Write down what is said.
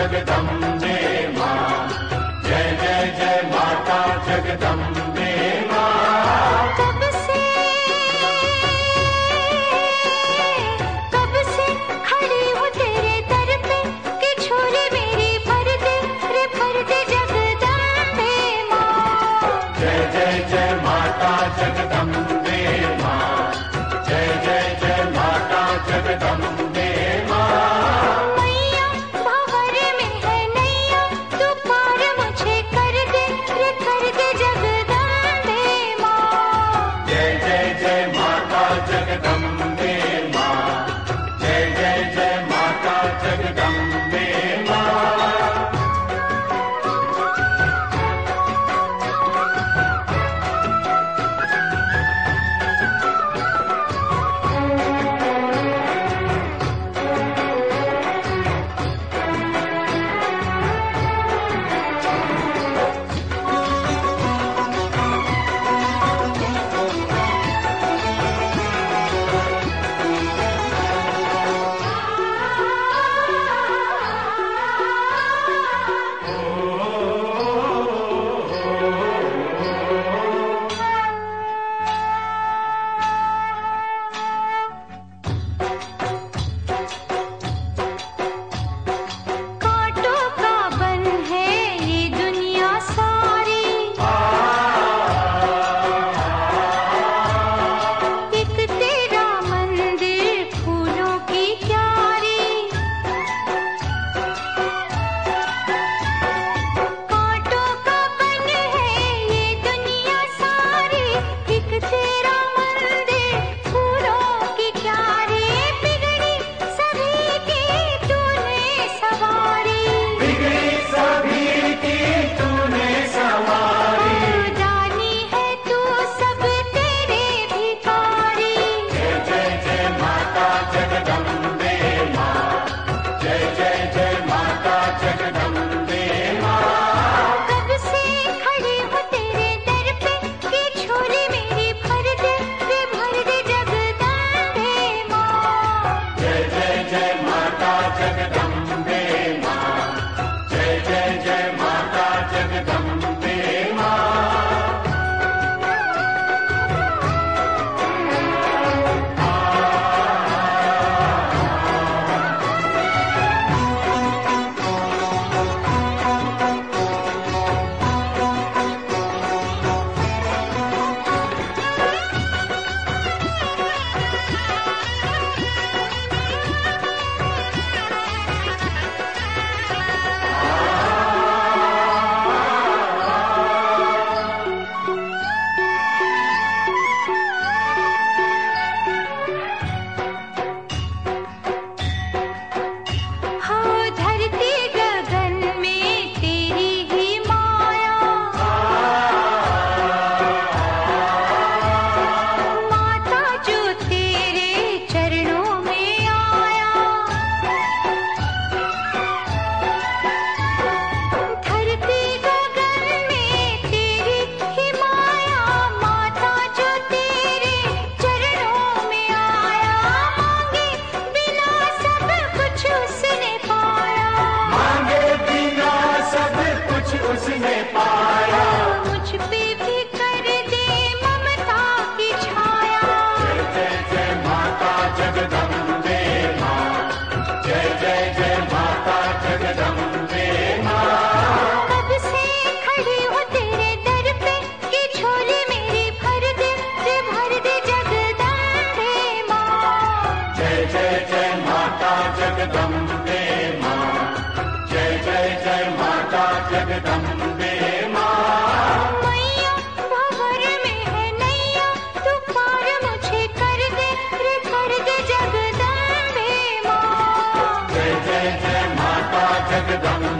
जगदम्बे माँ, जय जय जय माता जगदम्बे माँ। कब से खड़ी हूँ तेरे दर पे कि झोली मेरी भर दे रे भर दे जगदम्बे माँ। जय जय जय माता जगदम्बे माँ, जय जय जय माता जगदम्बे माँ। मैया भंवर में है नैया, तू पार मुझे कर दे रे कर दे जगदम्बे माँ। जय जय जय माता जगदम्बे माँ, जय जय जय माता जगदम्बे माँ। कांटों का बन है ये दुनिया सारी, एक तेरा मंदिर फूलों की क्यारी। कांटों का बन है ये दुनिया सारी, एक तेरा मंदिर फूलों की क्यारी। बिगड़ी सभी की तूने सवारी, बिगड़ी सभी की तूने सवारी। जानी है तू सब तेरे भिखारी। जय जय जय माता जगदम्बे माँ, जय जय जय माता जगदम्बे माँ। कब से खड़ी हूँ तेरे दर पे कि झोली मेरी भर दे रे भर दे जगदम्बे माँ। जय जय जय माता जगदम्बे माँ, जय जय जय माता जगदम्बे माँ। हाँ धरती गगन में तेरी ही माया, माता जो तेरे चरणों में आया। धरती गगन में तेरी ही माया, माता जो तेरे चरणों में आया। मांगे बिना सब कुछ उसने पाया, मांगे बिना सब कुछ उसने पाया। मुझ पे भी कर दे ममता की छाया। जय जय जय माता जगदम्बे माँ, जय जय जय माता जगदम्बे माँ। कब से खड़ी हूँ तेरे दर पे कि झोली मेरी भर दे रे भर दे जगदम्बे माँ। जय जय जय माता जगदम्बे माँ, जय जय जय माता जगदम्बे माँ। मैया भंवर में है नैया, तू पार मुझे कर दे रे कर दे जगदम्बे माँ। जय जय जय माता जगदम्बे